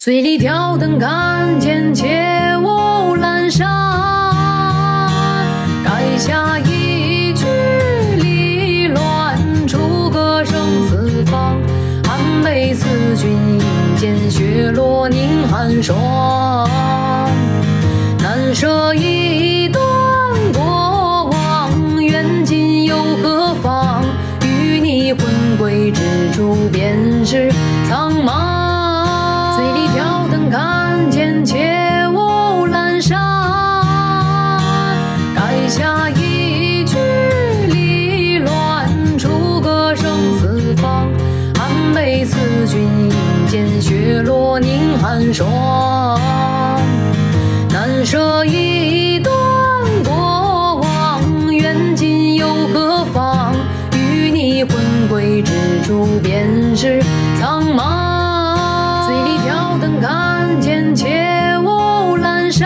醉里挑灯看见切勿阑珊，盖下一句离乱，出个生死方。寒悲思君引间，雪落凝寒霜。难舍一段过往，缘尽又何妨？与你魂归之处，便是苍茫。醉里挑灯看见切勿阑珊，盖下一句离乱，出个生死方。寒悲思君引间，雪落凝寒霜。难舍一段过往，缘尽又何妨？与你魂归之处，便是苍茫。醉里挑灯看见切勿阑珊，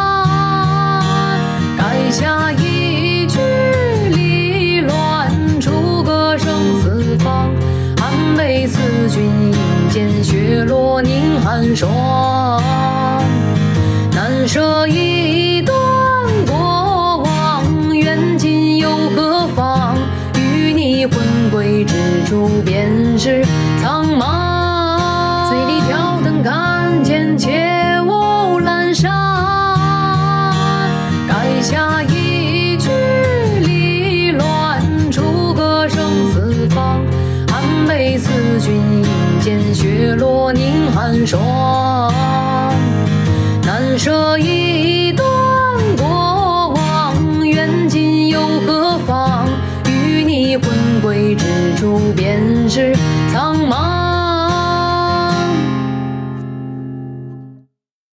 盖下一句离乱，出个生死方。寒悲思君引间，雪落凝寒霜。难舍一段过往，缘尽又何妨？与你魂归之处，便是苍茫。醉里挑灯看见切勿阑珊，盖下一句离乱，出个生死方。寒悲思君引间，雪落凝寒霜。难舍一